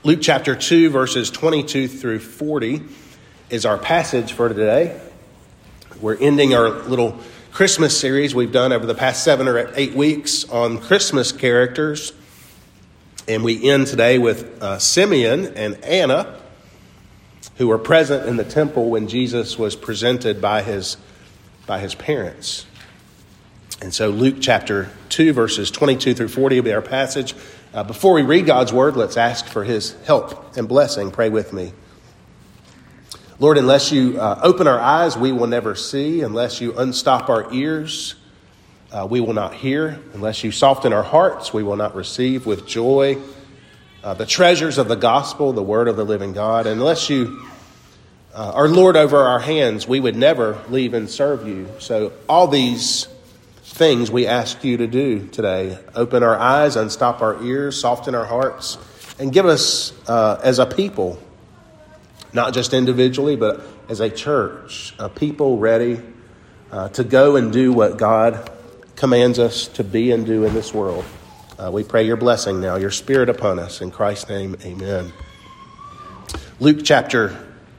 Luke chapter 2, verses 22 through 40 is our passage for today. We're ending our little Christmas series we've done over the past 7 or 8 weeks on Christmas characters. And we end today with Simeon and Anna, who were present in the temple when Jesus was presented by his parents. And so Luke chapter 2, verses 22 through 40 will be our passage. Before we read God's word, let's ask for his help and blessing. Pray with me. Lord, unless you open our eyes, we will never see. Unless you unstop our ears, we will not hear. Unless you soften our hearts, we will not receive with joy the treasures of the gospel, the word of the living God. Unless you are Lord over our hands, we would never leave and serve you. So all these things we ask you to do today. Open our eyes, unstop our ears, soften our hearts, and give us as a people, not just individually, but as a church, a people ready to go and do what God commands us to be and do in this world. We pray your blessing now, your spirit upon us. In Christ's name, amen. Luke chapter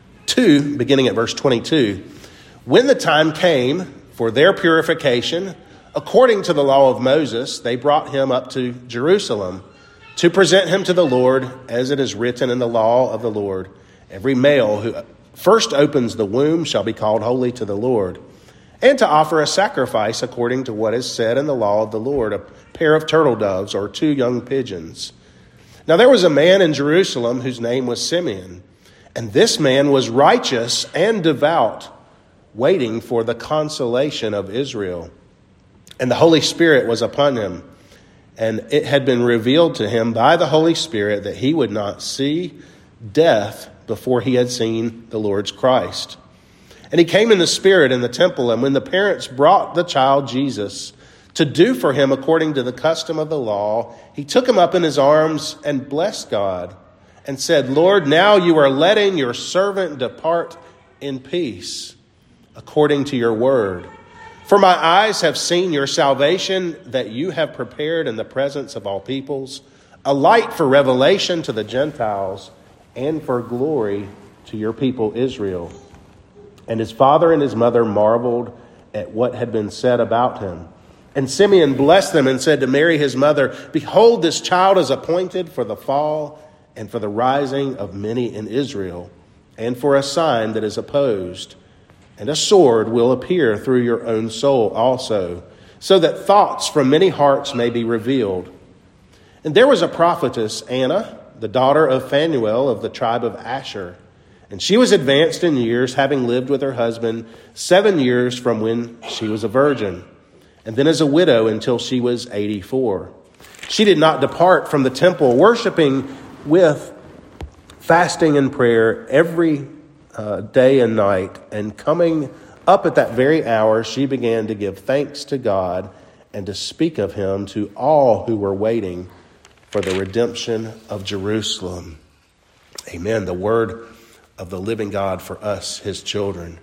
2, beginning at verse 22. When the time came for their purification, according to the law of Moses, they brought him up to Jerusalem to present him to the Lord, as it is written in the law of the Lord. Every male who first opens the womb shall be called holy to the Lord, and to offer a sacrifice according to what is said in the law of the Lord, a pair of turtle doves or 2 young pigeons. Now there was a man in Jerusalem whose name was Simeon, and this man was righteous and devout, waiting for the consolation of Israel. And the Holy Spirit was upon him, and it had been revealed to him by the Holy Spirit that he would not see death before he had seen the Lord's Christ. And he came in the Spirit in the temple, and when the parents brought the child Jesus to do for him according to the custom of the law, he took him up in his arms and blessed God and said, Lord, now you are letting your servant depart in peace according to your word. For my eyes have seen your salvation that you have prepared in the presence of all peoples, a light for revelation to the Gentiles and for glory to your people Israel. And his father and his mother marveled at what had been said about him. And Simeon blessed them and said to Mary his mother, Behold, this child is appointed for the fall and for the rising of many in Israel, and for a sign that is opposed. And a sword will appear through your own soul also, so that thoughts from many hearts may be revealed. And there was a prophetess, Anna, the daughter of Phanuel of the tribe of Asher. And she was advanced in years, having lived with her husband 7 years from when she was a virgin, and then as a widow until she was 84. She did not depart from the temple, worshiping with fasting and prayer every day and night, and coming up at that very hour, she began to give thanks to God and to speak of him to all who were waiting for the redemption of Jerusalem. Amen. The word of the living God for us, his children.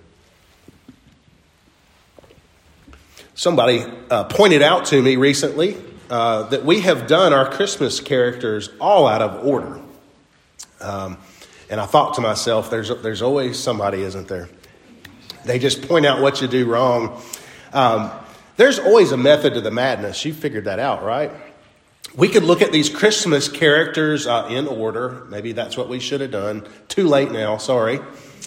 Somebody pointed out to me recently that we have done our Christmas characters all out of order. And I thought to myself, there's always somebody, isn't there? They just point out what you do wrong. There's always a method to the madness. You figured that out, right? We could look at these Christmas characters in order. Maybe that's what we should have done. Too late now, sorry.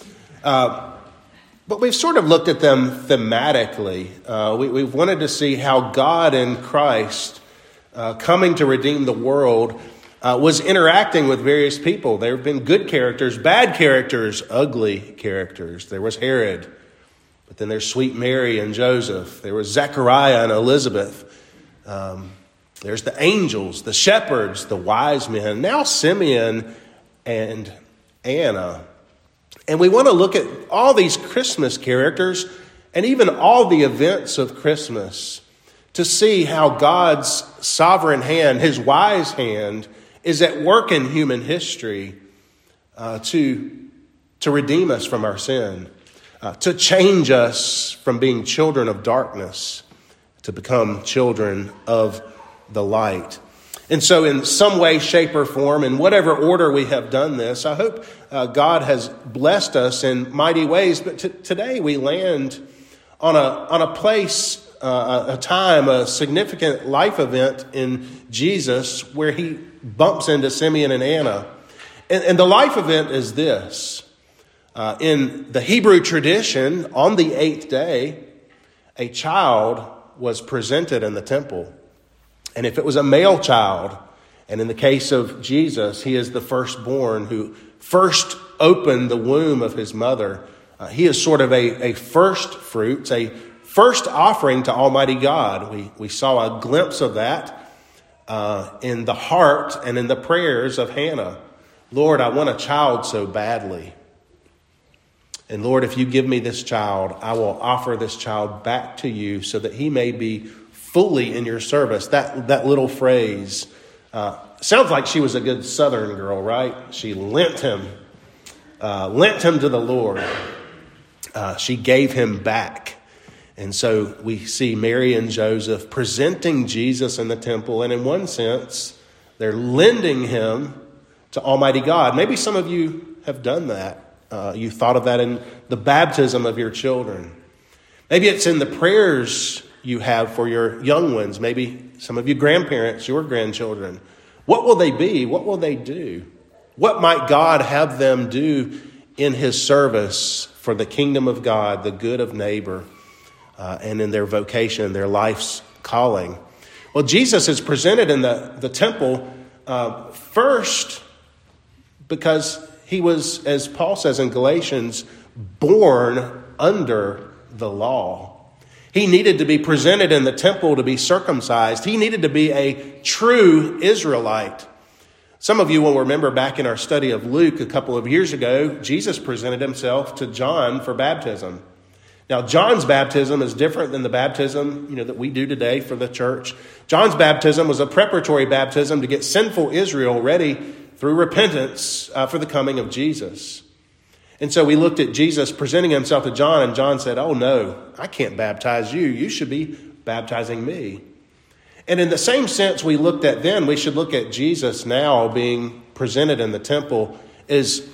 But we've sort of looked at them thematically. We've wanted to see how God in Christ, coming to redeem the world, was interacting with various people. There have been good characters, bad characters, ugly characters. There was Herod, but then there's sweet Mary and Joseph. There was Zechariah and Elizabeth. There's the angels, the shepherds, the wise men. Now Simeon and Anna. And we want to look at all these Christmas characters and even all the events of Christmas to see how God's sovereign hand, his wise hand, is at work in human history to redeem us from our sin, to change us from being children of darkness to become children of the light. And so in some way, shape, or form, in whatever order we have done this, I hope God has blessed us in mighty ways. But today we land on a place, a time, a significant life event in Jesus where he bumps into Simeon and Anna. And the life event is this. In the Hebrew tradition, on the 8th day, a child was presented in the temple. And if it was a male child, and in the case of Jesus, he is the firstborn who first opened the womb of his mother. He is sort of a first fruits, a first offering to Almighty God. We saw a glimpse of that in the heart and in the prayers of Hannah. Lord, I want a child so badly. And Lord, if you give me this child, I will offer this child back to you so that he may be fully in your service. That little phrase sounds like she was a good Southern girl, right? She lent him to the Lord. She gave him back. And so we see Mary and Joseph presenting Jesus in the temple. And in one sense, they're lending him to Almighty God. Maybe some of you have done that. You thought of that in the baptism of your children. Maybe it's in the prayers you have for your young ones. Maybe some of you grandparents, your grandchildren. What will they be? What will they do? What might God have them do in his service for the kingdom of God, the good of neighbor, and in their vocation, their life's calling? Well, Jesus is presented in the temple first because he was, as Paul says in Galatians, born under the law. He needed to be presented in the temple to be circumcised. He needed to be a true Israelite. Some of you will remember back in our study of Luke a couple of years ago, Jesus presented himself to John for baptism. Now, John's baptism is different than the baptism, that we do today for the church. John's baptism was a preparatory baptism to get sinful Israel ready through repentance for the coming of Jesus. And so we looked at Jesus presenting himself to John, and John said, "Oh no, I can't baptize you. You should be baptizing me." And in the same sense we looked at then, we should look at Jesus now being presented in the temple as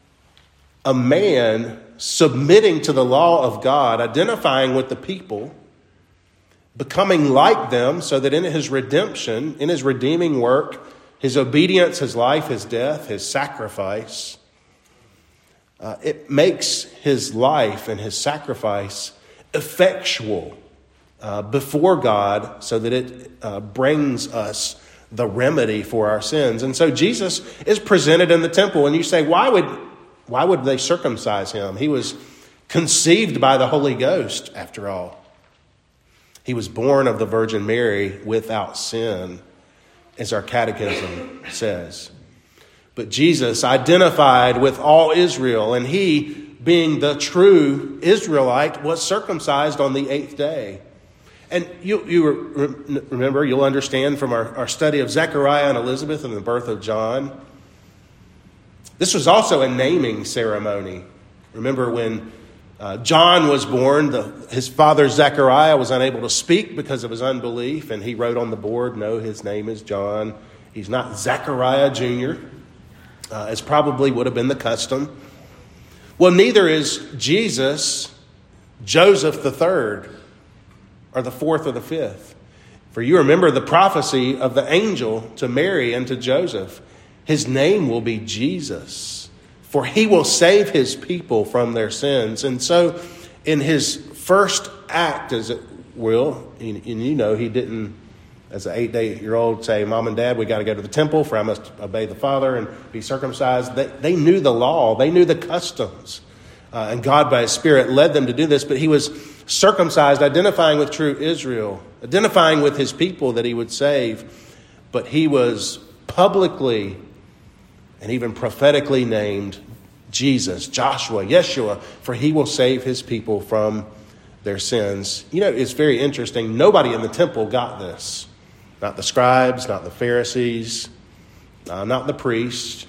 a man submitting to the law of God, identifying with the people, becoming like them so that in his redemption, in his redeeming work, his obedience, his life, his death, his sacrifice, it makes his life and his sacrifice effectual before God so that it brings us the remedy for our sins. And so Jesus is presented in the temple. And you say, why would they circumcise him? He was conceived by the Holy Ghost, after all. He was born of the Virgin Mary without sin, as our catechism says. But Jesus identified with all Israel, and he, being the true Israelite, was circumcised on the 8th day. And you remember, you'll understand from our study of Zechariah and Elizabeth and the birth of John. This was also a naming ceremony. Remember when John was born, his father Zechariah was unable to speak because of his unbelief, and he wrote on the board, "No, his name is John. He's not Zechariah Jr." As probably would have been the custom. Well, neither is Jesus Joseph the third, or the fourth or the fifth. For you remember the prophecy of the angel to Mary and to Joseph. His name will be Jesus, for he will save his people from their sins. And so in his first act, as it will, and he didn't, as an 8-year-old, say, "Mom and Dad, we got to go to the temple, for I must obey the Father and be circumcised." They knew the law. They knew the customs. And God, by his Spirit, led them to do this. But he was circumcised, identifying with true Israel, identifying with his people that he would save. But he was publicly and even prophetically named Jesus, Joshua, Yeshua, for he will save his people from their sins. It's very interesting. Nobody in the temple got this. Not the scribes, not the Pharisees, not the priests.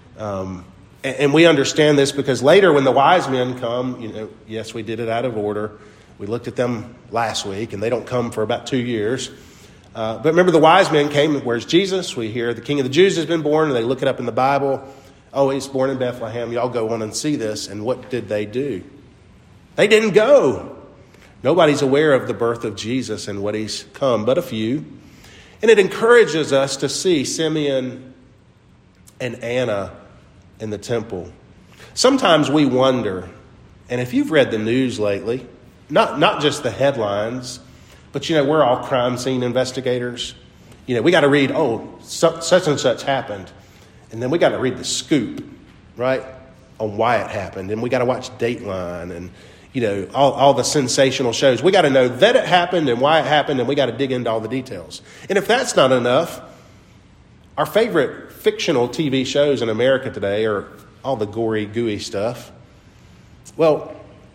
And we understand this because later when the wise men come, yes, we did it out of order. We looked at them last week, and they don't come for about 2 years. But remember, the wise men came, where's Jesus? We hear the King of the Jews has been born, and they look it up in the Bible. Oh, he's born in Bethlehem. Y'all go on and see this. And what did they do? They didn't go. Nobody's aware of the birth of Jesus and what he's come, but a few. And it encourages us to see Simeon and Anna in the temple. Sometimes we wonder, and if you've read the news lately, not just the headlines, but we're all crime scene investigators. We got to read, such and such happened. And then we got to read the scoop, right, on why it happened. And we got to watch Dateline and, all the sensational shows. We got to know that it happened and why it happened, and we got to dig into all the details. And if that's not enough, our favorite fictional TV shows in America today are all the gory, gooey stuff. Well,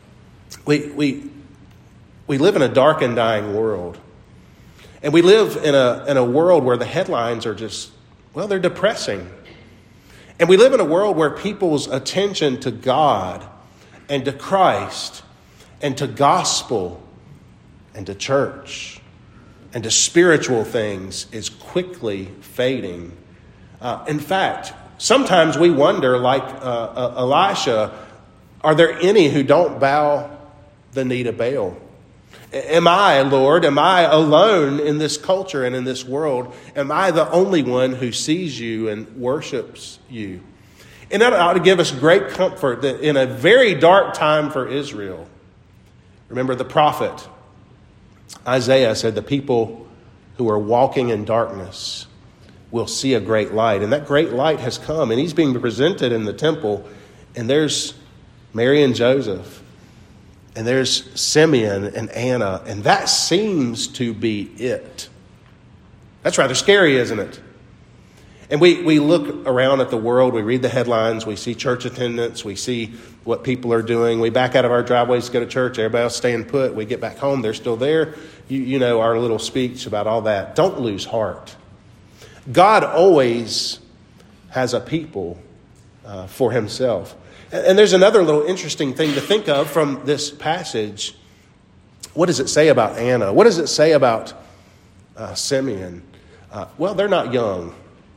we live in a dark and dying world. And we live in a world where the headlines are just, they're depressing. And we live in a world where people's attention to God and to Christ and to gospel and to church and to spiritual things is quickly fading. In fact, sometimes we wonder, like Elisha, are there any who don't bow the knee to Baal? Am I, Lord, am I alone in this culture and in this world? Am I the only one who sees you and worships you? And that ought to give us great comfort that in a very dark time for Israel, remember the prophet Isaiah said the people who are walking in darkness will see a great light. And that great light has come, and he's being presented in the temple. And there's Mary and Joseph. And there's Simeon and Anna, and that seems to be it. That's rather scary, isn't it? And we look around at the world, we read the headlines, we see church attendance, we see what people are doing. We back out of our driveways to go to church, everybody else staying put. We get back home, they're still there. You know our little speech about all that. Don't lose heart. God always has a people for himself. And there's another little interesting thing to think of from this passage. What does it say about Anna? What does it say about Simeon? They're not young.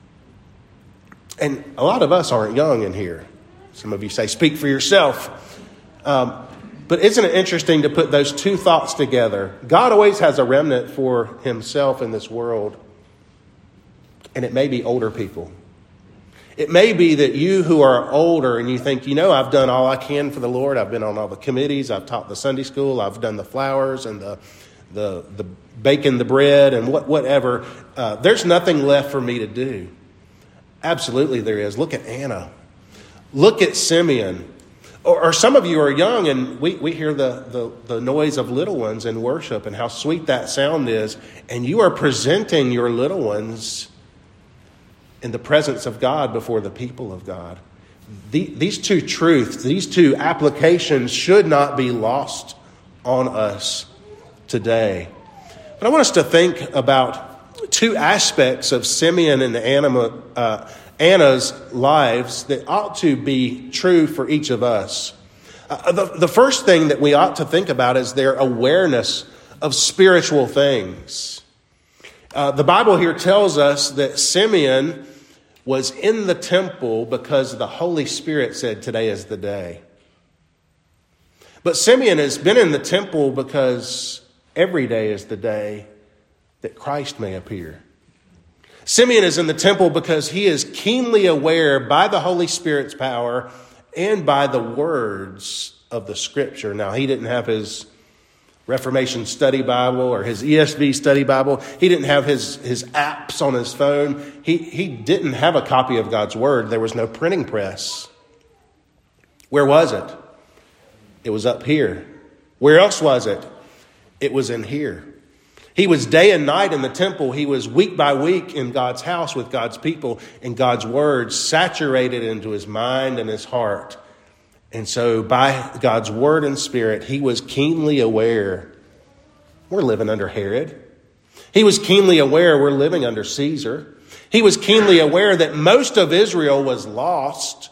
And a lot of us aren't young in here. Some of you say, speak for yourself. But isn't it interesting to put those two thoughts together? God always has a remnant for himself in this world. And it may be older people. It may be that you who are older and you think, I've done all I can for the Lord. I've been on all the committees. I've taught the Sunday school. I've done the flowers and the baking the bread and whatever. There's nothing left for me to do. Absolutely there is. Look at Anna. Look at Simeon. Or some of you are young and we hear the noise of little ones in worship and how sweet that sound is. And you are presenting your little ones in the presence of God before the people of God. These two truths, these two applications should not be lost on us today. But I want us to think about two aspects of Simeon and Anna's lives that ought to be true for each of us. The first thing that we ought to think about is their awareness of spiritual things. The Bible here tells us that Simeon was in the temple because the Holy Spirit said today is the day. But Simeon has been in the temple because every day is the day that Christ may appear. Simeon is in the temple because he is keenly aware by the Holy Spirit's power and by the words of the Scripture. Now, he didn't have his Reformation Study Bible or his ESV Study Bible. He didn't have his apps on his phone. He didn't have a copy of God's Word. There was no printing press. Where was it? It was up here. Where else was it? It was in here. He was day and night in the temple. He was week by week in God's house with God's people, and God's Word saturated into his mind and his heart. And so by God's Word and Spirit, he was keenly aware we're living under Herod. He was keenly aware we're living under Caesar. He was keenly aware that most of Israel was lost.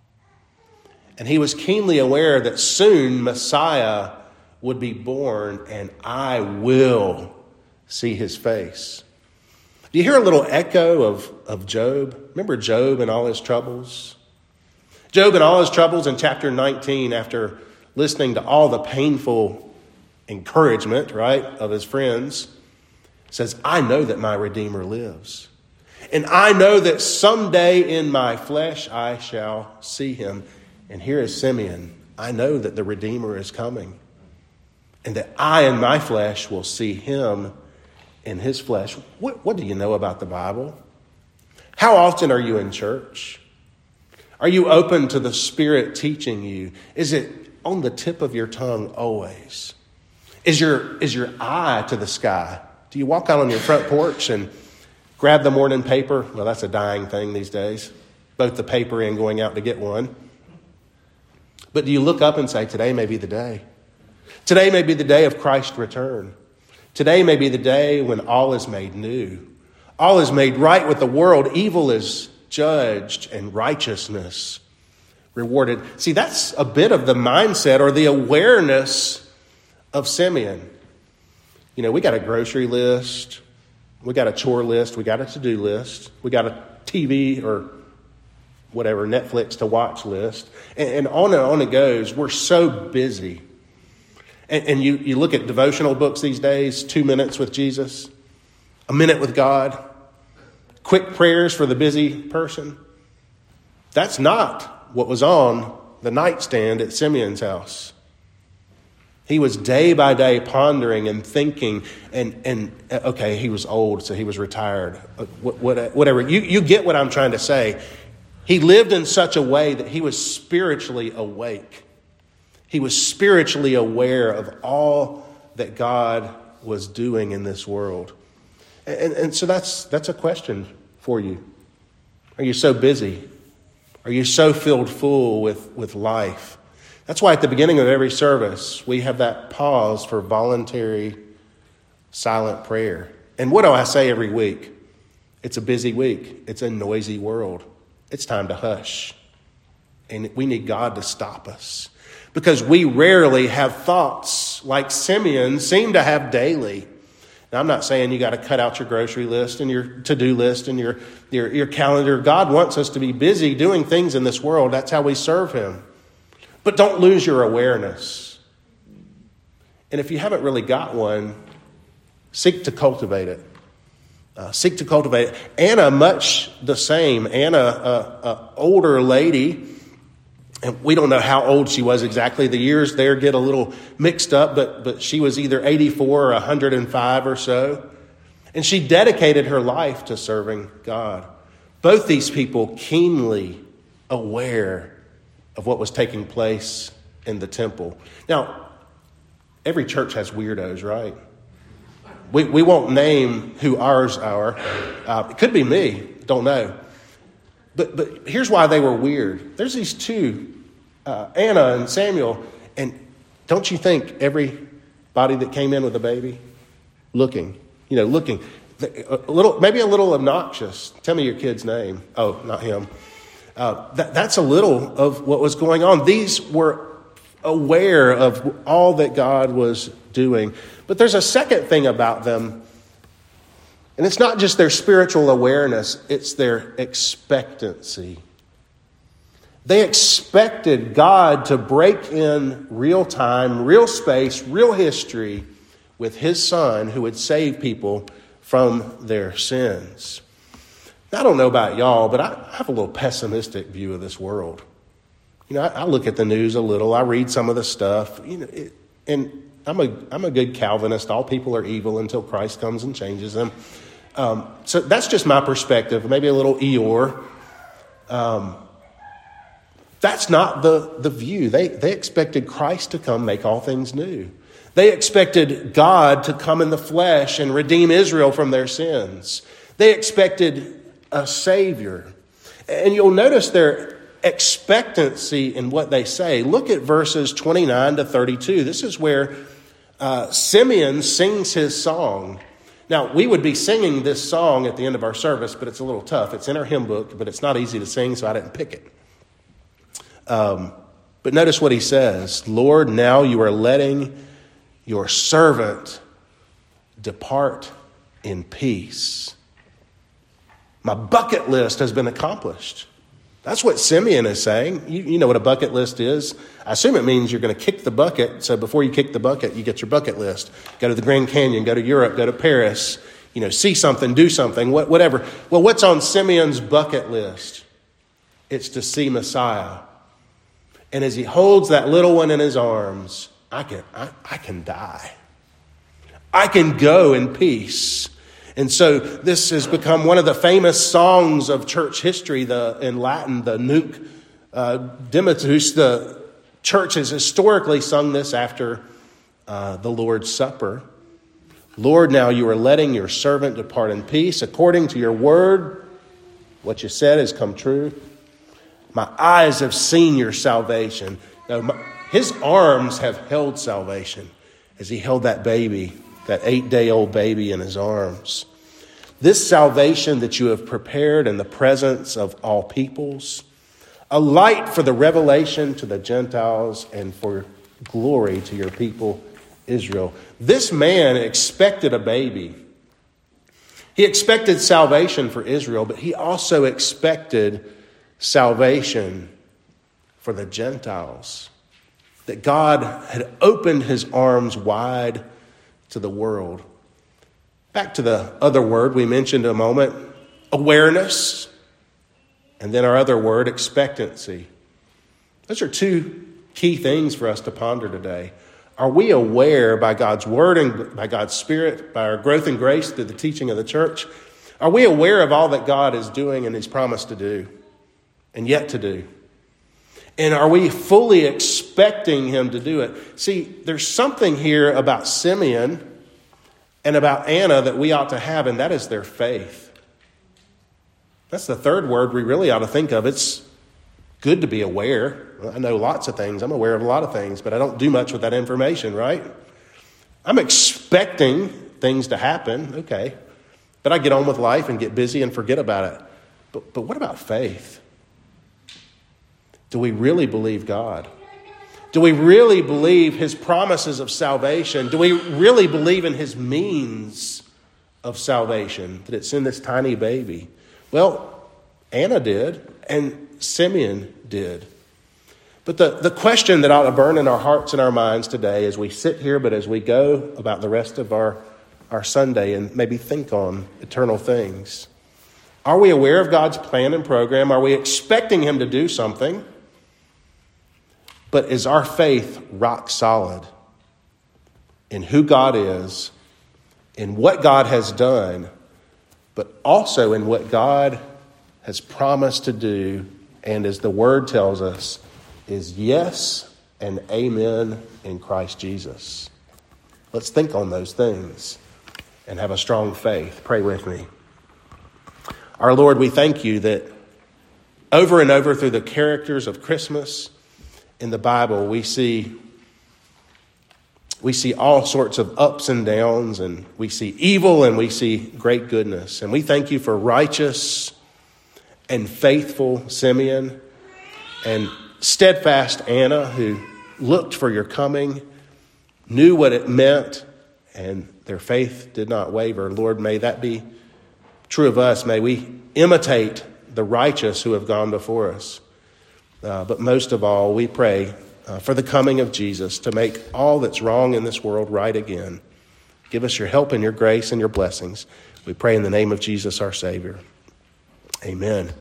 And he was keenly aware that soon Messiah would be born and I will see his face. Do you hear a little echo of Job? Remember Job and all his troubles? Job and all his troubles in chapter 19, after listening to all the painful encouragement, right, of his friends, says, I know that my Redeemer lives. And I know that someday in my flesh I shall see him. And here is Simeon. I know that the Redeemer is coming. And that I in my flesh will see him in his flesh. What do you know about the Bible? How often are you in church? Are you open to the Spirit teaching you? Is it on the tip of your tongue always? Is your eye to the sky? Do you walk out on your front porch and grab the morning paper? Well, that's a dying thing these days. Both the paper and going out to get one. But do you look up and say, today may be the day? Today may be the day of Christ's return. Today may be the day when all is made new. All is made right with the world. Evil is judged and righteousness rewarded. See, that's a bit of the mindset or the awareness of Simeon. You know, we got a grocery list. We got a chore list. We got a to-do list. We got a TV or whatever, Netflix to watch list. And on it goes. We're so busy. And you look at devotional books these days, 2 minutes with Jesus, a minute with God, quick prayers for the busy person. That's not what was on the nightstand at Simeon's house. He was day by day pondering and thinking, and okay, he was old, so he was retired. Whatever. You get what I'm trying to say. He lived in such a way that he was spiritually awake. He was spiritually aware of all that God was doing in this world. And so that's a question for you. Are you so busy? Are you so filled full with life? That's why at the beginning of every service, we have that pause for voluntary silent prayer. And what do I say every week? It's a busy week. It's a noisy world. It's time to hush. And we need God to stop us. Because we rarely have thoughts like Simeon seemed to have daily. Now, I'm not saying you got to cut out your grocery list and your to-do list and your calendar. God wants us to be busy doing things in this world. That's how we serve him. But don't lose your awareness. And if you haven't really got one, seek to cultivate it. Seek to cultivate it. Anna, much the same. Anna, an older lady. And we don't know how old she was exactly. The years there get a little mixed up, but she was either 84 or 105 or so. And she dedicated her life to serving God. Both these people keenly aware of what was taking place in the temple. Now, every church has weirdos, right? We won't name who ours are. It could be me. Don't know. But here's why they were weird. There's these two, Anna and Samuel, and don't you think everybody that came in with a baby, looking, maybe a little obnoxious. Tell me your kid's name. Oh, not him. That's a little of what was going on. These were aware of all that God was doing. But there's a second thing about them. And it's not just their spiritual awareness, it's their expectancy. They expected God to break in real time, real space, real history with his son who would save people from their sins. Now, I don't know about y'all, but I have a little pessimistic view of this world. I look at the news a little. I read some of the stuff, and I'm a good Calvinist. All people are evil until Christ comes and changes them. So that's just my perspective. Maybe a little Eeyore. That's not the view. They expected Christ to come make all things new. They expected God to come in the flesh and redeem Israel from their sins. They expected a Savior. And you'll notice their expectancy in what they say. Look at verses 29 to 32. This is where Simeon sings his song. Now, we would be singing this song at the end of our service, but it's a little tough. It's in our hymn book, but it's not easy to sing, so I didn't pick it. But notice what he says. Lord, now you are letting your servant depart in peace. My bucket list has been accomplished. That's what Simeon is saying. You know what a bucket list is. I assume it means you're going to kick the bucket. So before you kick the bucket, you get your bucket list. Go to the Grand Canyon, go to Europe, go to Paris, see something, do something, whatever. Well, what's on Simeon's bucket list? It's to see Messiah. And as he holds that little one in his arms, I can die. I can go in peace. And so this has become one of the famous songs of church history, in Latin, the Nunc Dimittis. The church has historically sung this after the Lord's Supper. Lord, now you are letting your servant depart in peace. According to your word, what you said has come true. My eyes have seen your salvation. His arms have held salvation as he held that baby, that 8-day-old baby in his arms. This salvation that you have prepared in the presence of all peoples, a light for the revelation to the Gentiles and for glory to your people, Israel. This man expected a baby. He expected salvation for Israel, but he also expected salvation for the Gentiles. That God had opened his arms wide to the world. Back to the other word we mentioned a moment, awareness, and then our other word, expectancy. Those are two key things for us to ponder today. Are we aware by God's word and by God's Spirit, by our growth and grace through the teaching of the church, are we aware of all that God is doing and he's promised to do and yet to do? And are we fully expecting him to do it? See, there's something here about Simeon and about Anna that we ought to have, and that is their faith. That's the third word we really ought to think of. It's good to be aware. I know lots of things. I'm aware of a lot of things, but I don't do much with that information, right? I'm expecting things to happen, okay. But I get on with life and get busy and forget about it. But what about faith? Do we really believe God? Do we really believe his promises of salvation? Do we really believe in his means of salvation, that it's in this tiny baby? Well, Anna did, and Simeon did. But the question that ought to burn in our hearts and our minds today as we sit here, but as we go about the rest of our Sunday and maybe think on eternal things. Are we aware of God's plan and program? Are we expecting him to do something? But is our faith rock solid in who God is, in what God has done, but also in what God has promised to do, and as the word tells us, is yes and amen in Christ Jesus? Let's think on those things and have a strong faith. Pray with me. Our Lord, we thank you that over and over through the characters of Christmas in the Bible, we see all sorts of ups and downs, and we see evil and we see great goodness. And we thank you for righteous and faithful Simeon and steadfast Anna, who looked for your coming, knew what it meant, and their faith did not waver. Lord, may that be true of us. May we imitate the righteous who have gone before us. But most of all, we pray for the coming of Jesus to make all that's wrong in this world right again. Give us your help and your grace and your blessings. We pray in the name of Jesus, our Savior. Amen.